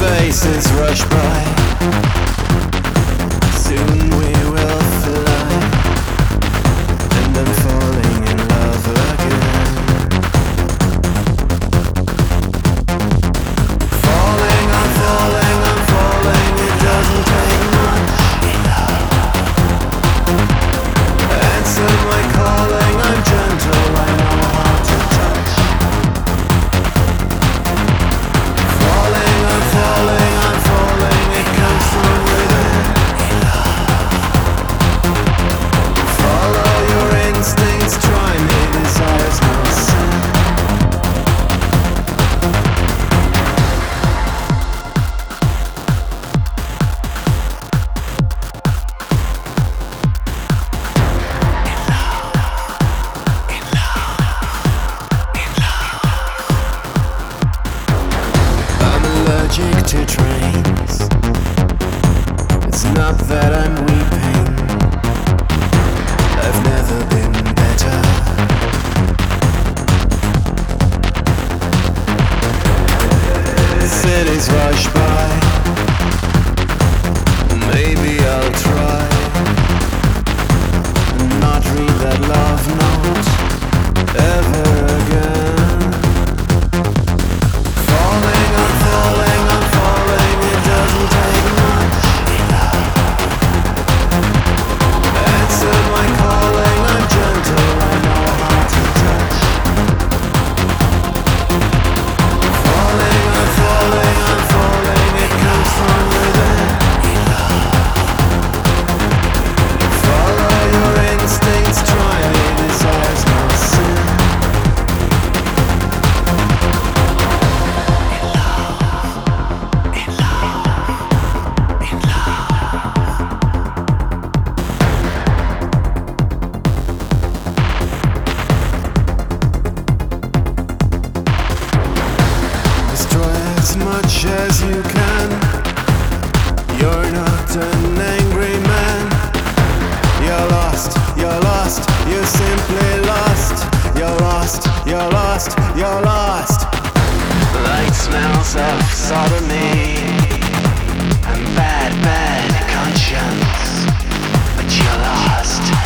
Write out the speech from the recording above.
faces rush by. Soon we will fly, and I'm falling in love again. Falling, I'm falling, I'm falling. It doesn't take much. Answer my calling. I'm gentle. I know how to touch. Falling, I'm falling, I'm falling. It comes from within. Follow your instincts. Try me. Desire's no sin. Allergic to trains. It's not that I'm weeping. I've never been better. Cities rush by. Maybe I'll try and not read that love note ever again. Falling, I'm falling, I'm falling. It doesn't take much. Answer my calling. I'm gentle. I know how to touch. Falling, I'm falling, I'm falling. It comes from within. Follow your instincts. Try me. Desire's no sin. Destroy as much as you can. You're not an angry man. You're lost, you're lost, you're simply lost. You're lost, you're lost, you're lost. Light smells of sodomy and bad, bad conscience. But you're lost.